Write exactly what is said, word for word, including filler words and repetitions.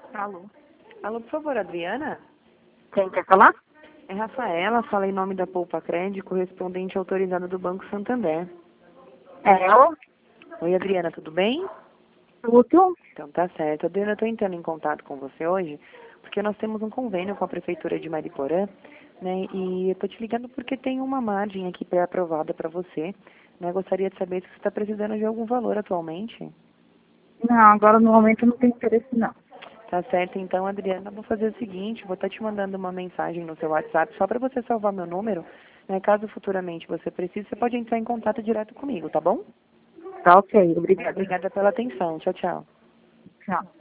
Alô? Alô, por favor, Adriana? Quem quer falar? É Rafaela, fala em nome da Poupa Crédito, correspondente autorizado do Banco Santander. É ela? Oi, Adriana, tudo bem? Tudo? Então tá certo. Adriana, eu estou entrando em contato com você hoje, porque nós temos um convênio com a Prefeitura de Mariporã, né? E eu tô te ligando porque tem uma margem aqui pré-aprovada para você, né? Gostaria de saber se você está precisando de algum valor atualmente. Não, agora no momento eu não tenho interesse não. Tá certo, então, Adriana, eu vou fazer o seguinte, vou estar te mandando uma mensagem no seu WhatsApp só para você salvar meu número, né? Caso futuramente você precise, você pode entrar em contato direto comigo, tá bom? Tá ok, obrigada. Obrigada pela atenção. Tchau, tchau. Tchau.